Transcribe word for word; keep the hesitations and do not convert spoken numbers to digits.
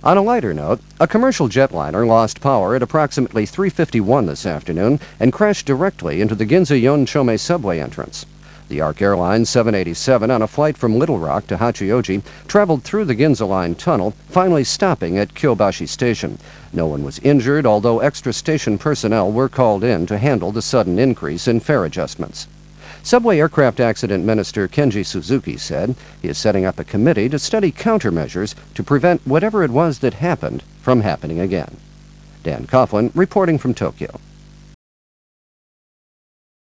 On a lighter note, a commercial jetliner lost power at approximately three fifty-one this afternoon and crashed directly into the Ginza Yonchome subway entrance. The Arc Airlines seven eighty-seven, on a flight from Little Rock to Hachioji, traveled through the Ginza Line tunnel, finally stopping at Kyobashi Station. No one was injured, although extra station personnel were called in to handle the sudden increase in fare adjustments. Subway Aircraft Accident Minister Kenji Suzuki said he is setting up a committee to study countermeasures to prevent whatever it was that happened from happening again. Dan Coughlin reporting from Tokyo.